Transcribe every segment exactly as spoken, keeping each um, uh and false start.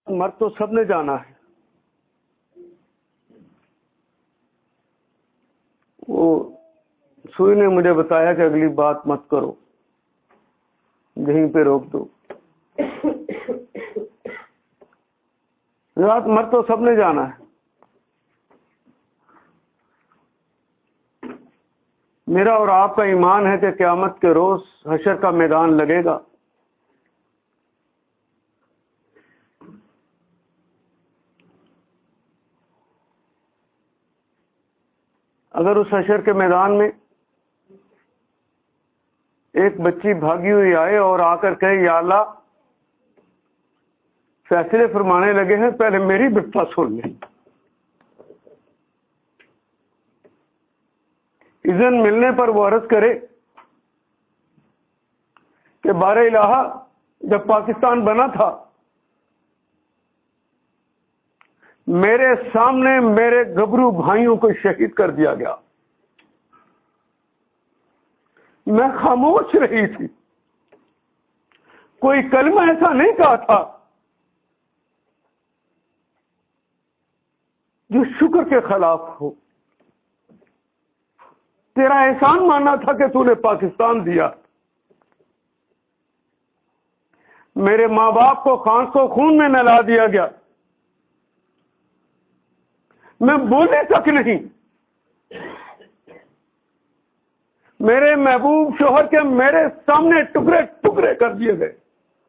مر تو سب نے جانا ہے. وہ سوئی نے مجھے بتایا کہ اگلی بات مت کرو, یہیں پہ روک دو. رات مر تو سب نے جانا ہے. میرا اور آپ کا ایمان ہے کہ قیامت کے روز حشر کا میدان لگے گا. اگر اس حشر کے میدان میں ایک بچی بھاگی ہوئی آئے اور آ کر کہے یا اللہ فیصلے فرمانے لگے ہیں, پہلے میری بتا سن لیں. اذن ملنے پر وہ عرض کرے کہ بار الہ جب پاکستان بنا تھا میرے سامنے میرے گبرو بھائیوں کو شہید کر دیا گیا, میں خاموش رہی تھی, کوئی کلمہ ایسا نہیں کہا تھا جو شکر کے خلاف ہو. تیرا احسان ماننا تھا کہ تو نے پاکستان دیا. میرے ماں باپ کو خانس کو خون میں نہلا دیا گیا, میں بولنے تک نہیں. میرے محبوب شوہر کے میرے سامنے ٹکڑے ٹکڑے کر دیے گئے.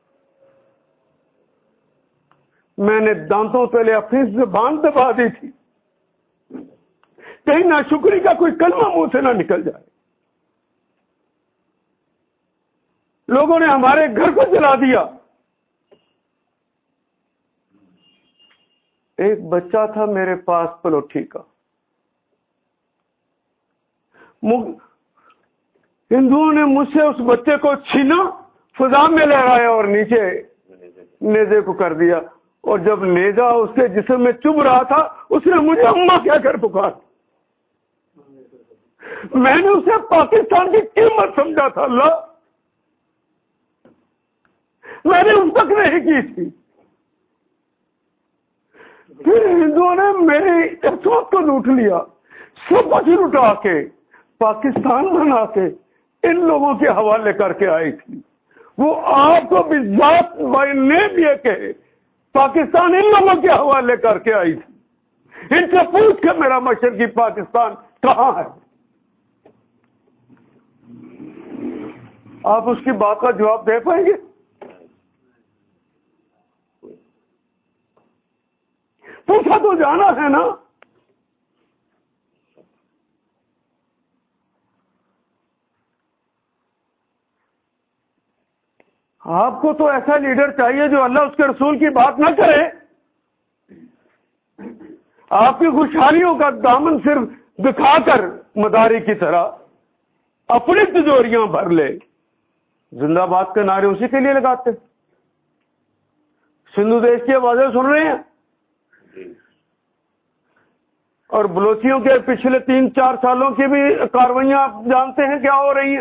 میں نے دانتوں تلے اپنی زبان دبا دی تھی, کہیں ناشکری کا کوئی کلمہ منہ سے نہ نکل جائے. لوگوں نے ہمارے گھر کو جلا دیا. ایک بچہ تھا میرے پاس پلوٹھی کا, ہندوؤں نے مجھ سے اس بچے کو چھینا, فضا میں لہرایا اور نیچے نیزے کو کر دیا. اور جب نیزا اس کے جسم میں چبھ رہا تھا اس نے مجھے اماں کہہ کر پکار. میں نے اسے پاکستان کی قیمت سمجھا تھا. اللہ میں نے اس تک نہیں کی تھی. پھر ہندوؤں نے میری عصمت کو لوٹ لیا, سب کچھ لٹا کے پاکستان بنا کے ان لوگوں کے حوالے کر کے آئی تھی. وہ آپ کو بھی ذات بائی نیم یہ کہے پاکستان ان لوگوں کے حوالے کر کے آئی تھی. ان سے پوچھ کے میرا مشرقی پاکستان کہاں ہے. آپ اس کی بات کا جواب دے پائیں گے؟ پوچھا تو جانا ہے نا. آپ کو تو ایسا لیڈر چاہیے جو اللہ اس کے رسول کی بات نہ کرے, آپ کی خوشحالیوں کا دامن صرف دکھا کر مداری کی طرح اپنی تجوریاں بھر لے. زندہ باد کے نعرے اسی کے لیے لگاتے. سندھو دیش کی آوازیں سن رہے ہیں, اور بلوچیوں کے پچھلے تین چار سالوں کی بھی کاروائیاں آپ جانتے ہیں کیا ہو رہی ہیں.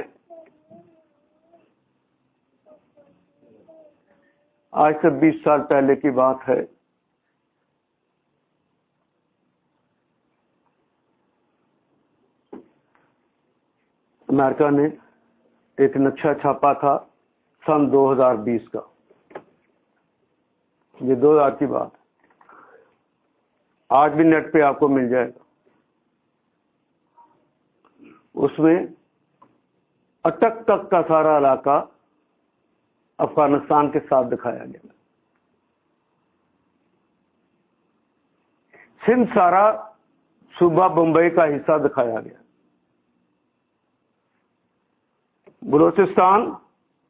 آج سے بیس سال پہلے کی بات ہے, امریکہ نے ایک نقشہ چھاپا تھا سن دو ہزار بیس کا. یہ دو ہزار کی بات ہے, آج بھی نیٹ پہ آپ کو مل جائے گا. اس میں اٹک تک کا سارا علاقہ افغانستان کے ساتھ دکھایا گیا. سندھ سارا صوبہ بمبئی کا حصہ دکھایا گیا. بلوچستان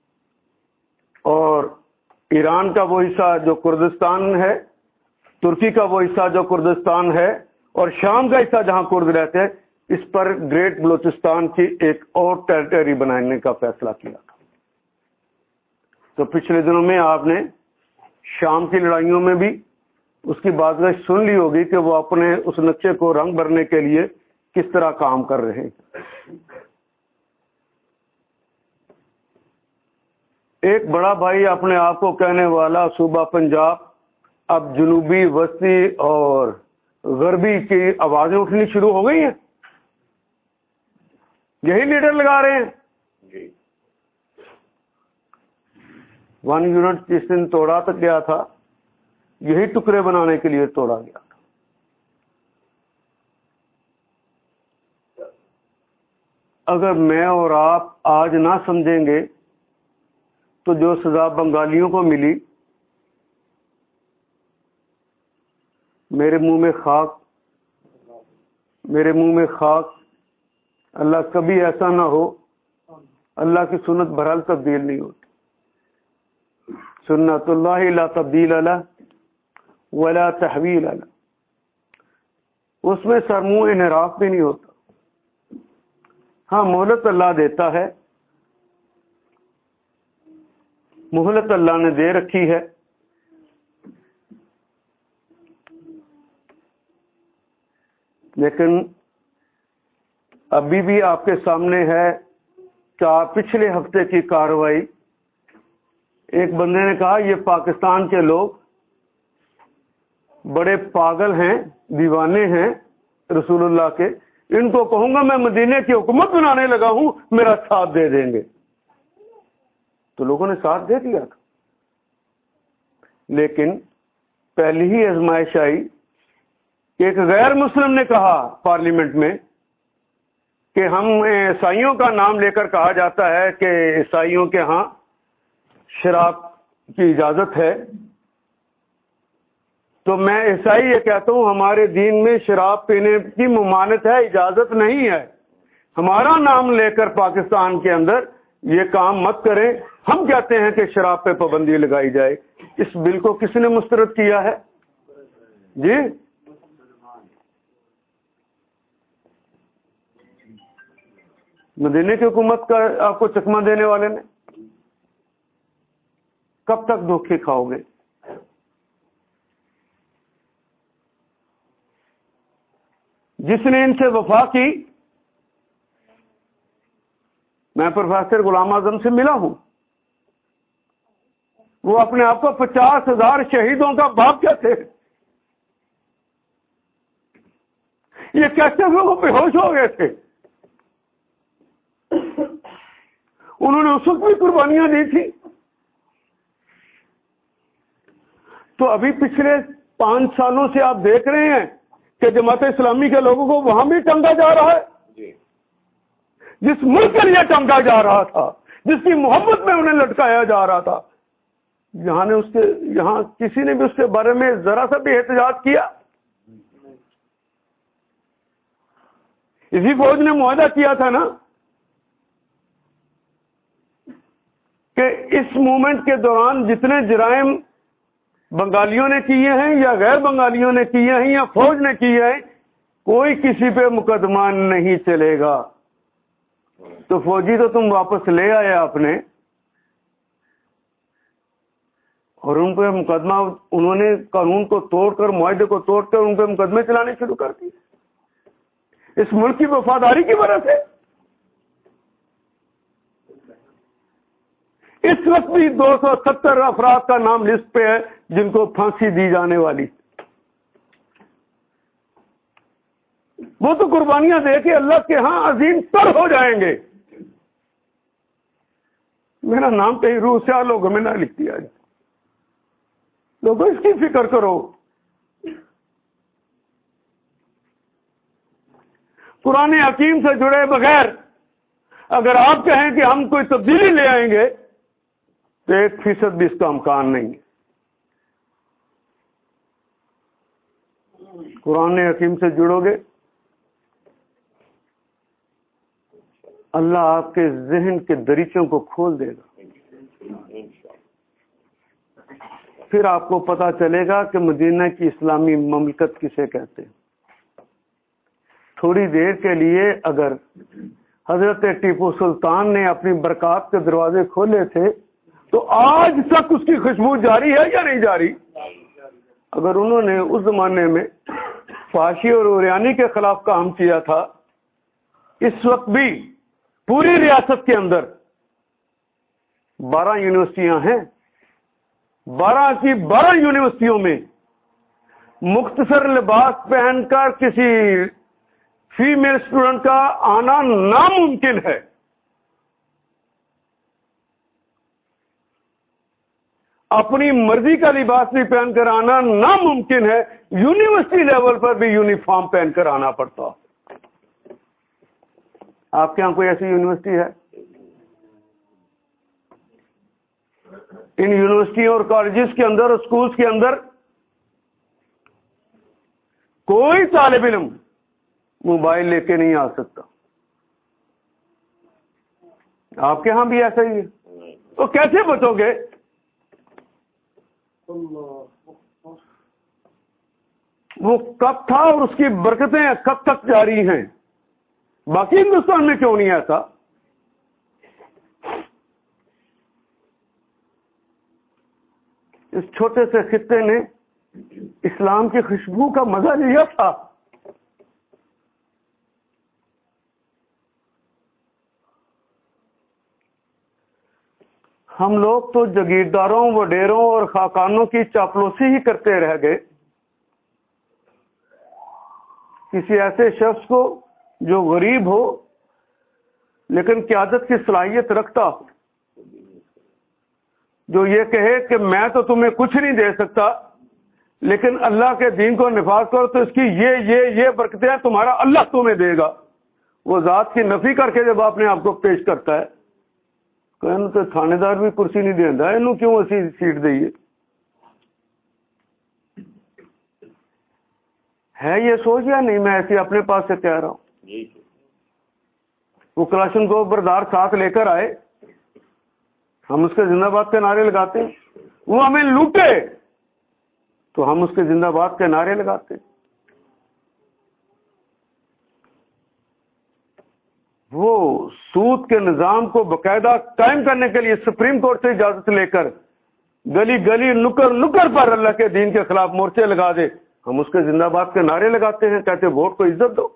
اور ایران کا وہ حصہ جو کردستان ہے, ترکی کا وہ حصہ جو کردستان ہے, اور شام کا حصہ جہاں کرد رہتے ہیں, اس پر گریٹ بلوچستان کی ایک اور ٹیریٹری بنانے کا فیصلہ کیا تھا. تو پچھلے دنوں میں آپ نے شام کی لڑائیوں میں بھی اس کی بات سن لی ہوگی کہ وہ اپنے اس نقشے کو رنگ بھرنے کے لیے کس طرح کام کر رہے ہیں. ایک بڑا بھائی اپنے آپ کو کہنے والا صوبہ پنجاب اب جنوبی وسطی اور غربی کی آوازیں اٹھنی شروع ہو گئی ہیں. یہی لیڈر لگا رہے ہیں. ون یونٹ جس دن توڑا تک گیا تھا, یہی ٹکڑے بنانے کے لیے توڑا گیا تھا. اگر میں اور آپ آج نہ سمجھیں گے تو جو سزا بنگالیوں کو ملی, میرے منہ میں خاک, میرے منہ میں خاک. اللہ کبھی ایسا نہ ہو, اللہ کی سنت بہرحال تبدیل نہیں ہوتی. سنت اللہ لا تبدیل لہ ولا تحویل لہ. اس میں سر منہ انحراف بھی نہیں ہوتا. ہاں مہلت اللہ دیتا ہے, مہلت اللہ نے دے رکھی ہے. لیکن ابھی بھی آپ کے سامنے ہے کہ پچھلے ہفتے کی کارروائی. ایک بندے نے کہا یہ پاکستان کے لوگ بڑے پاگل ہیں, دیوانے ہیں رسول اللہ کے, ان کو کہوں گا میں مدینے کی حکومت بنانے لگا ہوں, میرا ساتھ دے دیں گے. تو لوگوں نے ساتھ دے دیا تھا. لیکن پہلی ہی آزمائش آئی کہ ایک غیر مسلم نے کہا پارلیمنٹ میں کہ ہم عیسائیوں کا نام لے کر کہا جاتا ہے کہ عیسائیوں کے ہاں شراب کی اجازت ہے, تو میں عیسائی یہ کہتا ہوں ہمارے دین میں شراب پینے کی ممانعت ہے, اجازت نہیں ہے. ہمارا نام لے کر پاکستان کے اندر یہ کام مت کریں. ہم کہتے ہیں کہ شراب پہ پابندی لگائی جائے. اس بل کو کس نے مسترد کیا ہے جی؟ مدینے کی حکومت کا آپ کو چکمہ دینے والے نے. کب تک دھوکے کھاؤ گے؟ جس نے ان سے وفا کی, میں پروفیسر غلام اعظم سے ملا ہوں, وہ اپنے آپ کو پچاس ہزار شہیدوں کا باپ کہتے ہیں. یہ کہتے ہوئے وہ بے ہوش ہو گئے تھے. انہوں نے اس وقت بھی قربانیاں دی تھی. تو ابھی پچھلے پانچ سالوں سے آپ دیکھ رہے ہیں کہ جماعت اسلامی کے لوگوں کو وہاں بھی ٹنگا جا رہا ہے. جس ملک کے لیے ٹنگا جا رہا تھا, جس کی محبت میں انہیں لٹکایا جا رہا تھا, یہاں نے اس کے یہاں کسی نے بھی اس کے بارے میں ذرا سا بھی احتجاج کیا. اسی فوج نے معاہدہ کیا تھا نا کہ اس موومنٹ کے دوران جتنے جرائم بنگالیوں نے کیے ہیں یا غیر بنگالیوں نے کیے ہیں یا فوج نے کیے ہیں, کوئی کسی پہ مقدمہ نہیں چلے گا. تو فوجی تو تم واپس لے آئے آپ نے, اور ان پہ مقدمہ انہوں نے قانون کو توڑ کر, معاہدے کو توڑ کر ان پہ مقدمے چلانے شروع کر دیے اس ملک کی وفاداری کی وجہ سے. اس وقت بھی دو سو ستر افراد کا نام لسٹ پہ ہے جن کو پھانسی دی جانے والی. وہ تو قربانیاں دے کے اللہ کے ہاں عظیم تر ہو جائیں گے. میرا نام کہیں روح سے لوگوں میں نہ لکھ دیا جائے. لوگوں اس کی فکر کرو. قرآن حکیم سے جڑے بغیر اگر آپ کہیں کہ ہم کوئی تبدیلی لے آئیں گے تو ایک فیصد بھی اس کا امکان نہیں ہے. قرآن حکیم سے جڑو گے, اللہ آپ کے ذہن کے دریچوں کو کھول دے گا. پھر آپ کو پتا چلے گا کہ مدینہ کی اسلامی مملکت کسے کہتے ہیں. تھوڑی دیر کے لیے اگر حضرت ٹیپو سلطان نے اپنی برکات کے دروازے کھولے تھے تو آج تک اس کی خوشبو جاری ہے یا نہیں جاری؟ اگر انہوں نے اس زمانے میں فحاشی اور عریانی کے خلاف کام کیا تھا, اس وقت بھی پوری ریاست کے اندر بارہ یونیورسٹیاں ہیں, بارہ کی بارہ یونیورسٹیوں میں مختصر لباس پہن کر کسی فیمیل اسٹوڈنٹ کا آنا ناممکن ہے. اپنی مرضی کا لباس بھی پہن کر آنا ناممکن ہے. یونیورسٹی لیول پر بھی یونیفارم پہن کر آنا پڑتا. آپ کے یہاں کوئی ایسی یونیورسٹی ہے؟ ان یونیورسٹیوں اور کالجز کے اندر اور اسکولز کے اندر کوئی طالب علم موبائل لے کے نہیں آ سکتا. آپ کے ہاں بھی ایسا ہی ہے. تو کیسے بچو گے؟ وہ کب تھا اور اس کی برکتیں کب تک جاری ہیں؟ باقی ہندوستان میں کیوں نہیں ایسا؟ اس چھوٹے سے خطے نے اسلام کی خوشبو کا مزہ لیا تھا. ہم لوگ تو جگیرداروں وڈیروں اور خاقانوں کی چاپلوسی ہی کرتے رہ گئے. کسی ایسے شخص کو جو غریب ہو لیکن قیادت کی صلاحیت رکھتا ہو، جو یہ کہے کہ میں تو تمہیں کچھ نہیں دے سکتا لیکن اللہ کے دین کو نفاذ کرو تو اس کی یہ یہ یہ برکتیں ہیں، تمہارا اللہ تمہیں دے گا. وہ ذات کی نفی کر کے جب اپنے آپ کو پیش کرتا ہے کہ تو تھانے دار بھی کرسی نہیں دینا، انہوں کیوں اسی سیٹ دئیے؟ ہے یہ سوچ یا نہیں؟ میں ایسے اپنے پاس سے کہہ رہا ہوں. وہ کلاشن کو بردار ساتھ لے کر آئے، ہم اس کے زندہ باد کے نعرے لگاتے ہیں. وہ ہمیں لوٹے تو ہم اس کے زندہ باد کے نعرے لگاتے ہیں. وہ سود کے نظام کو باقاعدہ قائم کرنے کے لیے سپریم کورٹ سے اجازت لے کر گلی گلی نکر نکر پر اللہ کے دین کے خلاف مورچے لگا دے، ہم اس کے زندہ باد کے نعرے لگاتے ہیں، کہتے ووٹ کو عزت دو.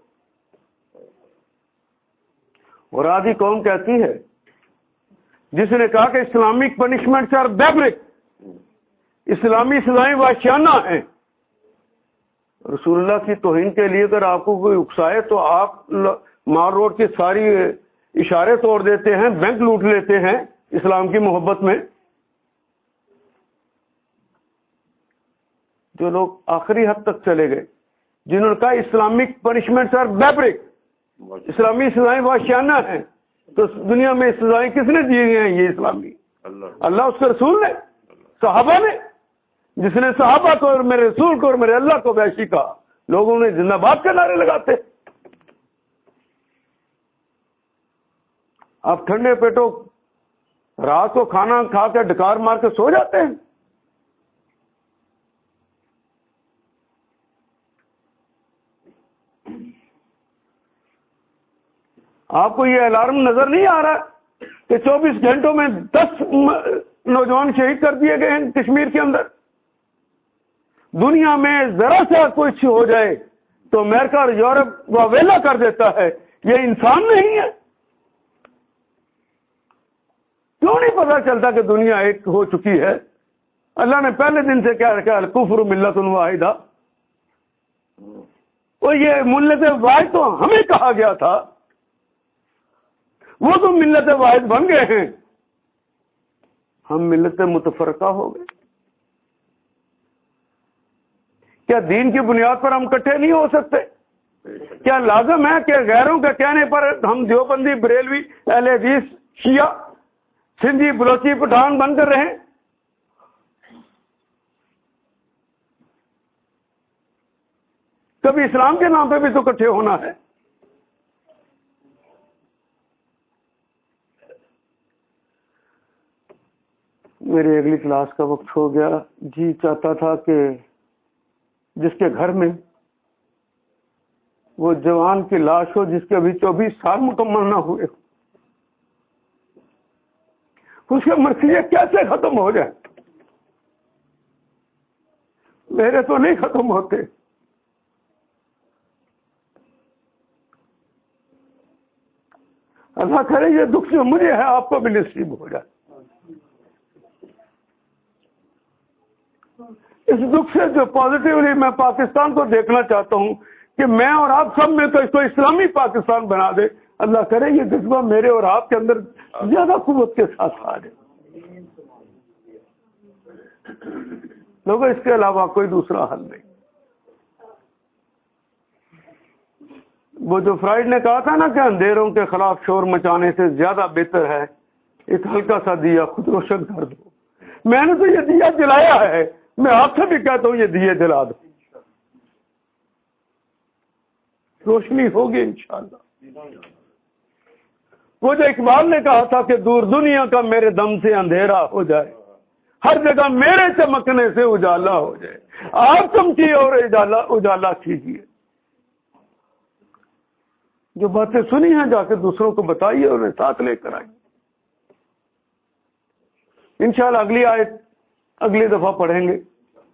اور آدھی قوم کہتی ہے جس نے کہا کہ اسلامک پنشمنٹس آر بیبرک، اسلامی سزائیں وحشیانہ ہیں. رسول اللہ کی توہین کے لیے اگر آپ کو کوئی اکسائے تو آپ مار روڈ کی ساری اشارے توڑ دیتے ہیں، بینک لوٹ لیتے ہیں اسلام کی محبت میں. جو لوگ آخری حد تک چلے گئے، جنہوں نے کہا اسلامک پنشمنٹس آر بیبرک، اسلامی سزائیں وحشیانہ ہیں، تو دنیا میں سزائیں کس نے دی ہیں؟ یہ اسلامی اللہ، اس کے رسول نے، صحابہ نے. جس نے صحابہ کو اور میرے رسول کو اور میرے اللہ کو وحشی کہا، لوگوں نے زندہ باد کے نعرے لگاتے. آپ ٹھنڈے پیٹوں رات کو کھانا کھا کے ڈکار مار کے سو جاتے ہیں. آپ کو یہ الارم نظر نہیں آ رہا کہ چوبیس گھنٹوں میں دس نوجوان شہید کر دیے گئے ہیں کشمیر کے اندر؟ دنیا میں ذرا سا کچھ ہو جائے تو امریکہ اور یورپ واویلا کر دیتا ہے. یہ انسان نہیں ہے؟ کیوں نہیں پتا چلتا کہ دنیا ایک ہو چکی ہے؟ اللہ نے پہلے دن سے کیا رکھا؟ الکفر ملت واحدہ. اور یہ ملت واحد تو ہمیں کہا گیا تھا، وہ تو ملت واحد بن گئے ہیں، ہم ملت متفرقہ ہو گئے. کیا دین کی بنیاد پر ہم اکٹھے نہیں ہو سکتے؟ کیا لازم ہے کہ غیروں کے کہنے پر ہم دیوبندی، بریلوی، اہل حدیث، شیعہ، سندھی، بلوچی، پٹھان بن کر رہیں؟ کبھی اسلام کے نام پہ بھی تو اکٹھے ہونا ہے. میری اگلی کلاس کا وقت ہو گیا. جی چاہتا تھا کہ جس کے گھر میں وہ جوان کی لاش ہو جس کے ابھی چوبیس سال مکمل نہ ہوئے، اس کے مرثیے کیسے ختم ہو جائے؟ میرے تو نہیں ختم ہوتے. اللہ کرے یہ دکھ جو مجھے ہے آپ کو بھی نصیب ہو جائے. اس دکھ سے جو پازیٹیولی میں پاکستان کو دیکھنا چاہتا ہوں کہ میں اور آپ سب میں تو اس کو اسلامی پاکستان بنا دے. اللہ کرے یہ جذبہ میرے اور آپ کے اندر زیادہ قوت کے ساتھ آ جائے. لوگوں اس کے علاوہ کوئی دوسرا حل نہیں. وہ جو فرائڈ نے کہا تھا نا کہ اندھیروں کے خلاف شور مچانے سے زیادہ بہتر ہے ایک ہلکا سا دیا خود روشن کر دو. میں نے تو یہ دیا جلایا ہے, میں آپ سے بھی کہتا ہوں یہ دیے جلا دو, روشنی ہوگی انشاءاللہ. وہ جو اقبال نے کہا تھا کہ دور دنیا کا میرے دم سے اندھیرا ہو جائے, ہر جگہ میرے چمکنے سے اجالا ہو جائے, آپ چمکیے اور اجالا اجالا کیجیے. جو باتیں سنی ہیں جا کے دوسروں کو بتائیے اور انہیں ساتھ لے کر آئیے. انشاءاللہ اگلی آیت اگلی دفعہ پڑھیں گے.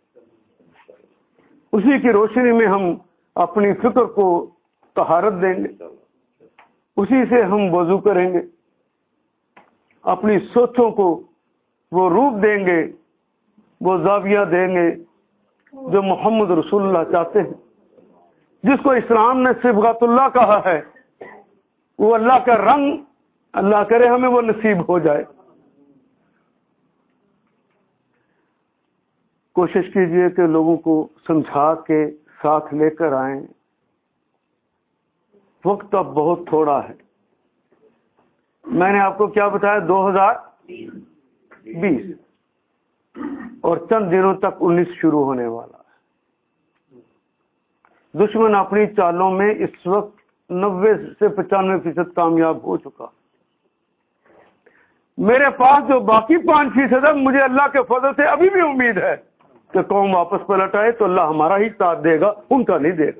اسی کی روشنی میں ہم اپنی فکر کو طہارت دیں گے, اسی سے ہم وضو کریں گے, اپنی سوچوں کو وہ روپ دیں گے, وہ زاویہ دیں گے جو محمد رسول اللہ چاہتے ہیں. جس کو اسلام نے صبغۃ اللہ کہا ہے, وہ اللہ کا رنگ, اللہ کرے ہمیں وہ نصیب ہو جائے. کوشش کیجئے کہ لوگوں کو سمجھا کے ساتھ لے کر آئیں. وقت اب بہت تھوڑا ہے. میں نے آپ کو کیا بتایا, دو ہزار بیس اور چند دنوں تک انیس شروع ہونے والا ہے. دشمن اپنی چالوں میں اس وقت نوے سے پچانوے فیصد کامیاب ہو چکا. میرے پاس جو باقی پانچ فیصد ہے, مجھے اللہ کے فضل سے ابھی بھی امید ہے کہ قوم واپس پلٹ آئے تو اللہ ہمارا ہی ساتھ دے گا, ان کا نہیں دے گا.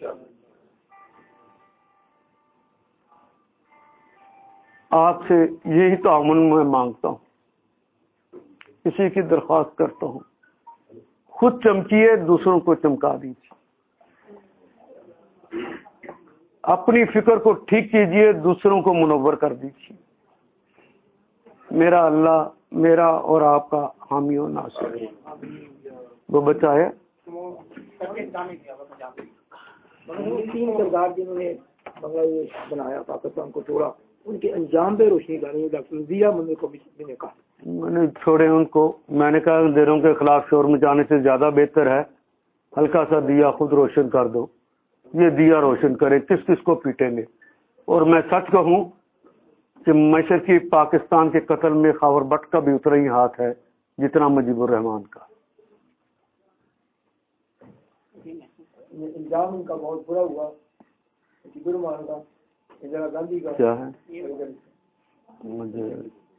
آپ سے یہی تعاون میں مانگتا ہوں, کسی کی درخواست کرتا ہوں, خود چمکیے, دوسروں کو چمکا دیجیے. اپنی فکر کو ٹھیک کیجیے, دوسروں کو منور کر دیجیے. میرا اللہ میرا اور آپ کا حامی و ناصر ہے. وہ بچہ ہے تین کردار جنہوں نے بنگلہ دیش بنایا, پاکستان کو توڑا, ان کے انجام پہ روشنی ڈالیں. ڈاکٹر ضیاء منیر کو بھی میں نے کہا, میں نے چھوڑے ان کو. میں نے کہا اندھیروں کے خلاف شور مچانے سے زیادہ بہتر ہے ہلکا سا دیا خود روشن کر دو. یہ دیا روشن کرے, کس کس کو پیٹیں گے. اور میں سچ کہوں کہ مشرقی پاکستان کے قتل میں خاور بٹ کا بھی اتنا ہی ہاتھ ہے جتنا مجیب الرحمان کا. انجام ان کا بہت برا ہوا. مجیب الرحمان کا, اندرا گاندھی کا کیا ہے, مجھے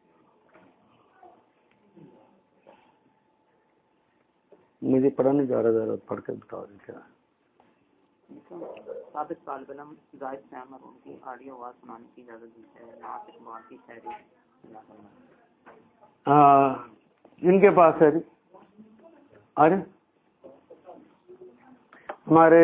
مجھے پڑھا نہیں جا رہا, ذرا پڑھ کے بتا دیں کیا ہے. سابق طالب علم زاہد احمد ان کی آڈیو آواز سنانے کی اجازت دی ہے. ناصر اقبال کی شاعری ہاں ان کے پاس ہے جی. ارے ہمارے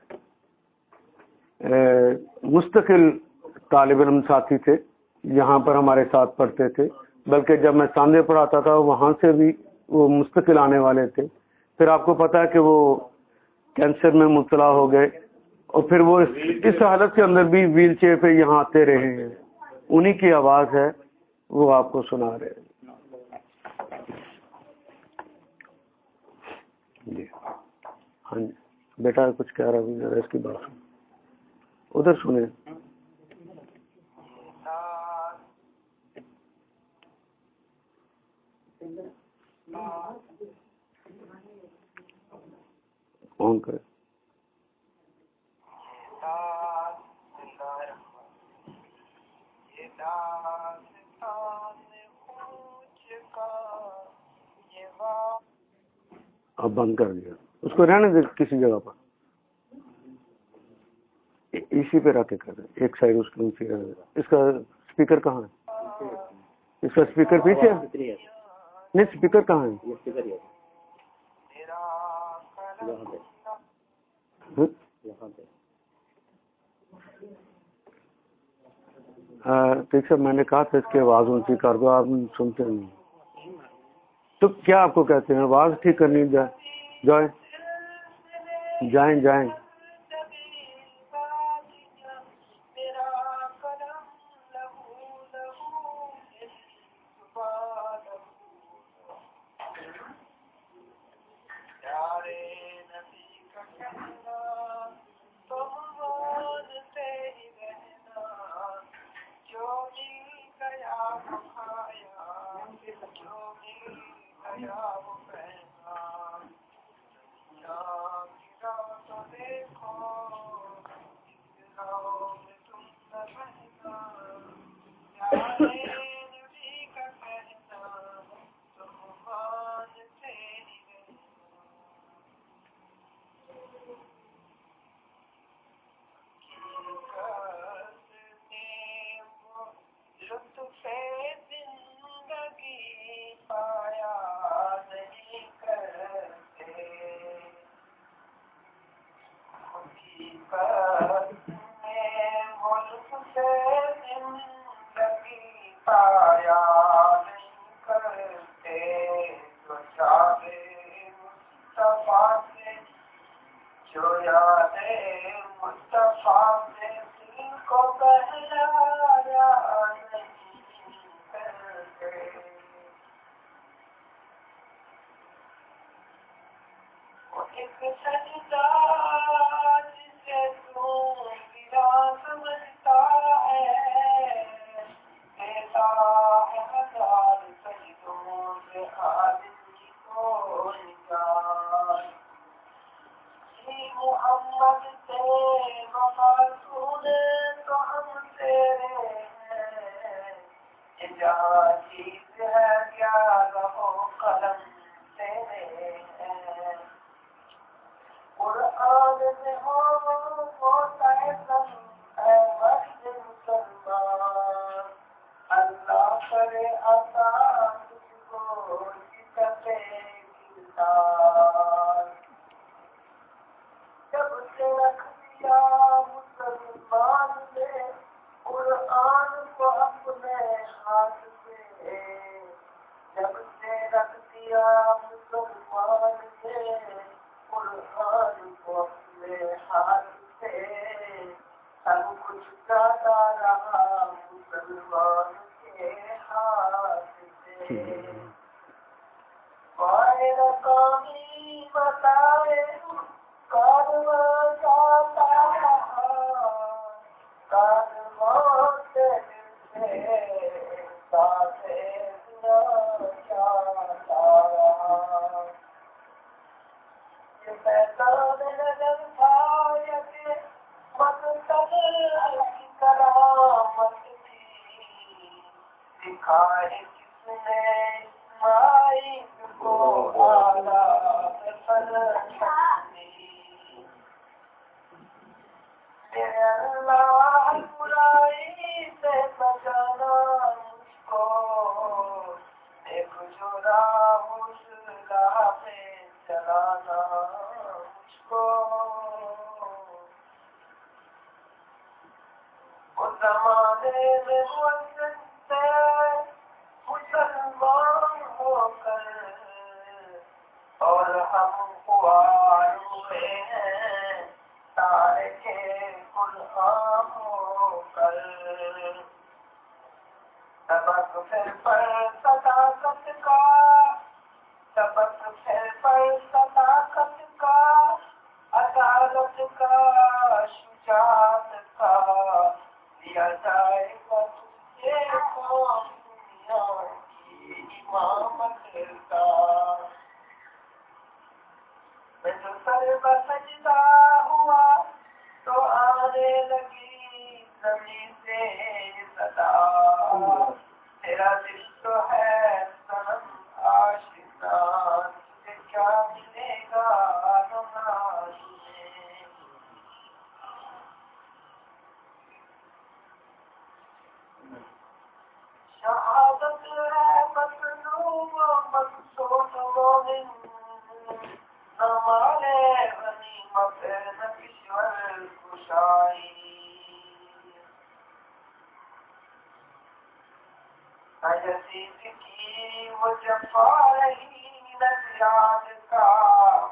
مستقل طالب علم ساتھی تھے, یہاں پر ہمارے ساتھ پڑھتے تھے, بلکہ جب میں ساندے پڑھاتا تھا وہاں سے بھی وہ مستقل آنے والے تھے. پھر آپ کو پتا ہے کہ وہ کینسر میں مبتلا ہو گئے, اور پھر وہ اس حالت کے اندر بھی ویل چیئر پہ یہاں آتے رہے ہیں. انہی کی آواز ہے, وہ آپ کو سنا رہے ہیں. جی ہاں جی بیٹا کچھ کہہ رہا ہوں, ذرا اس کی بات ادھر سنیں. کون کرے اب بند کر دیا, اس کو رہنے دے کسی جگہ پر, اسی پہ رکھ کے کر دیں ایک سائڈ اس کو. اس کا اسپیکر کہاں ہے, اس کا اسپیکر پیچھے نہیں, اسپیکر کہاں ہے, ٹھیک ہے. میں نے کہا تھا اس کی آواز اونچی کر دو, آپ سنتے نہیں. تو کیا آپ کو کہتے ہیں آواز ٹھیک کرنی جائے, جائیں جائیں جائیں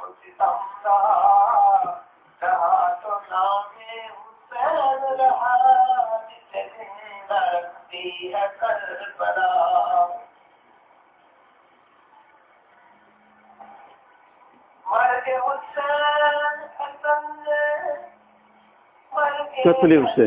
تکلیف سے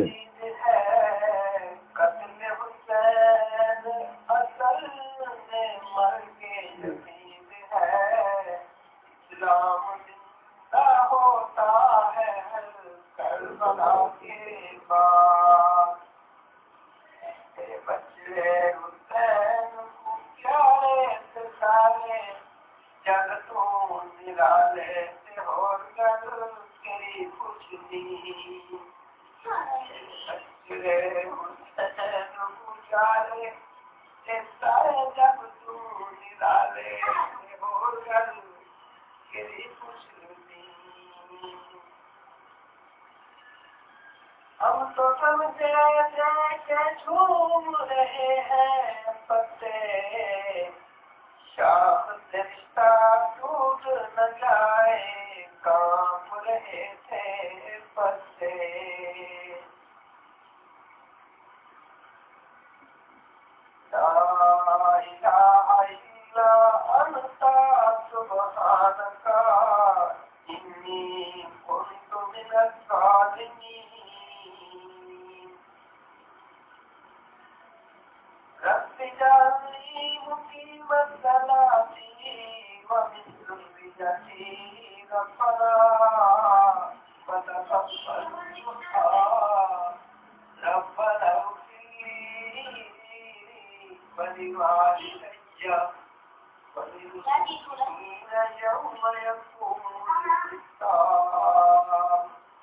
ہم تو سمجھے کہ جھوم رہے ہیں پتے شاخ سے رشتہ ٹوٹ نہ جائے کانپ رہے تھے پتے لا الہ الا انت سبحانک انی کنت من الظالمین رب اجعلنی مقیم الصلاۃ ومن ذریتی ربنا وتقبل دعاء ربنا اغفر لي ولوالدي وللمسلمين يوم يقوم الحساب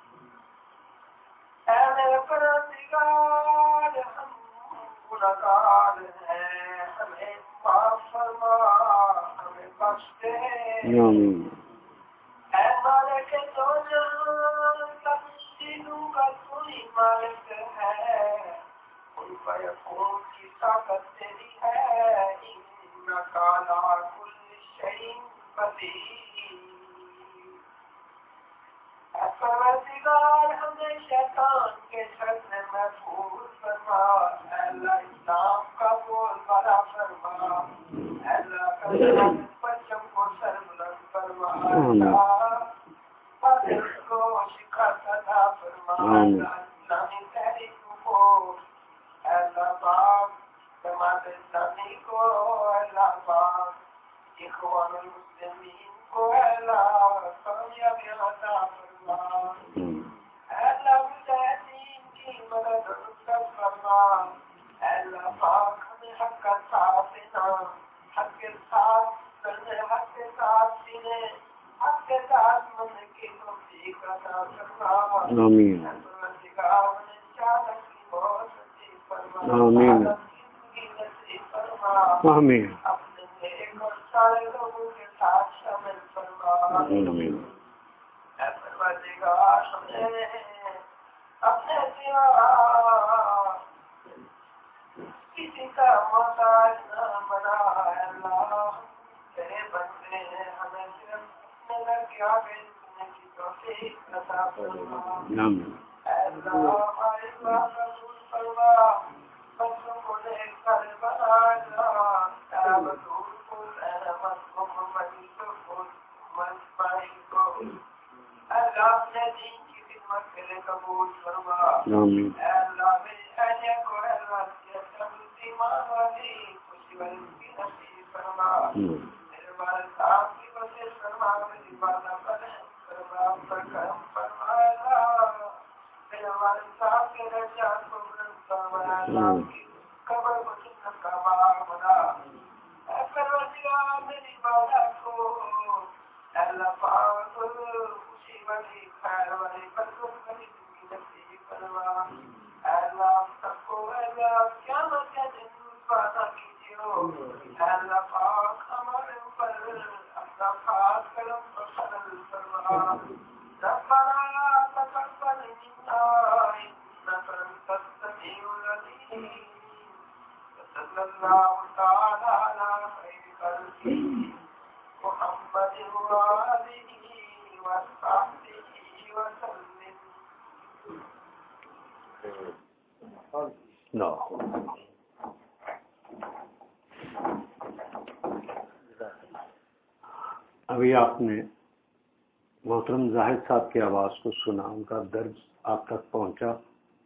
اے میرے پروردگار ہم گناہگار ہیں ہمیں معاف فرما ہمیں بخش دے آمین اے مالک دو جہان سب چیزوں کا کوئی مالک ہے ان پر یکون کی طاقت تیری ہے انک علی کل شیء قدیر اے پروردگار ہمیں شیطان کے شر سے محفوظ فرما اے اللہ اسلام کا بول بالا فرما اے اللہ کلمہ پرچم کو سر بلند فرما اے اللہ فضل کو شکست عطا فرما اے اللہ اسلامی تحریک کو اے اللہ پاک جماعت اسلامی کو اے اللہ پاک اخوان المسلمین کو اے اللہ کامیابی عطا فرما اے اللہ مجاہدین کی مدد و نصرت فرما اے اللہ پاک ہمیں حق کا ساتھ دینا حق کے ساتھ چلنے حق کے ساتھ سینے حق کے ساتھ مننے کی توفیق عطا فرما آمین پروردگار ہمیں چاہت کی بہت نصیب فرما آمین زندگی نصیب فرما آمین اپنے نیک اور سارے لوگوں کے ساتھ شامل فرما آمین اے پروردگار ہمیں اپنے سوا کسی کا محتاج نہ بنا اے اللہ تیرے بندے ہیں ہمیں صرف اپنے گھر کے آگے جھکنے کی توفیق عطا فرما آمین اے اللہ ہمارے پاس رسول فرما بچوں کو لے کر بنا جا اے رسول کو اے رحمت کو مجید کو مجمعی کو اللہ اپنے دین کی خدمت کے لیے قبول فرما آمین اے اللہ میری اہلیہ کو اے اللہ کی ایمان والی خوشی والی کی نصیب فرما میرے والد صاحب کی وسیع فرما میری والدہ پر فرما پر کرم فرما اللہ میرے والد صاحب کے رجال کو بلند فرما اللہ کی قبر کو جنت کا باغ بنا اے پروردگار میری والدہ کو اے اللہ پاک خوشی والی خیر والی برکت والی زندگی نصیب فرما اے اللہ سب کو اے اللہ قیامت کے دن وعدہ کیجیے اے اللہ پاک ہمارے اوپر اپنا خاص کرم و فضل فرما ربنا تقبل منا انك انت السميع العليم صلی اللہ تعالی علی خیر خلقہ محمد وآلہ نہ ابھی آپ نے محترم زاہد صاحب کی آواز کو سنا، ان کا درد آپ تک پہنچا.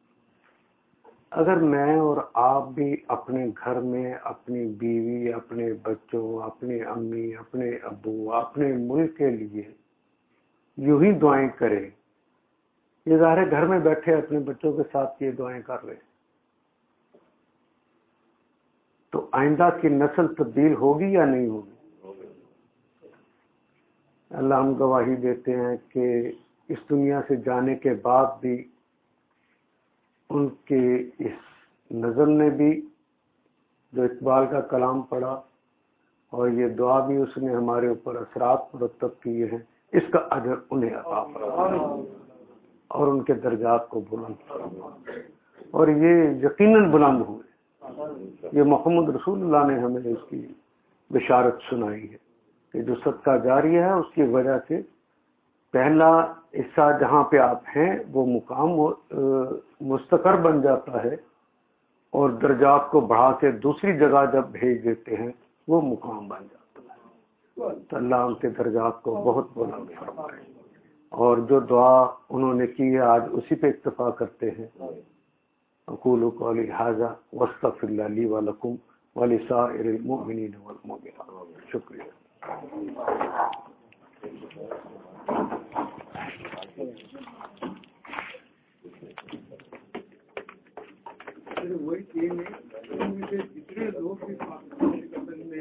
اگر میں اور آپ بھی اپنے گھر میں اپنی بیوی، اپنے بچوں، اپنے امی، اپنے ابو، اپنے ملک کے لیے یوں ہی دعائیں کریں، یہ ظاہر ہے گھر میں بیٹھے اپنے بچوں کے ساتھ یہ دعائیں کر رہے، تو آئندہ کی نسل تبدیل ہوگی یا نہیں ہوگی؟ اللہ ہم گواہی دیتے ہیں کہ اس دنیا سے جانے کے بعد بھی ان کے اس نظم نے بھی جو اقبال کا کلام پڑھا اور یہ دعا بھی اس نے ہمارے اوپر اثرات مرتب کیے ہیں، اس کا اجر انہیں عطا فرمائے اور ان کے درجات کو بلند فرمائے. اور یہ یقیناً بلند ہوئے. یہ محمد رسول اللہ نے ہمیں اس کی بشارت سنائی ہے کہ جو صدقہ جاری ہے اس کی وجہ سے پہلا حصہ جہاں پہ آپ ہیں وہ مقام مستقر بن جاتا ہے، اور درجات کو بڑھا کے دوسری جگہ جب بھیج دیتے ہیں وہ مقام بن جاتا ہے. تو اللہ ان کے درجات کو بہت بلند فرمائے. اور جو دعا انہوں نے کی ہے آج اسی پہ اکتفا کرتے ہیں. اقول قولی ھذا واستغفر اللہ لی ولکم ولسائر المؤمنین والمؤمنات. شکریہ.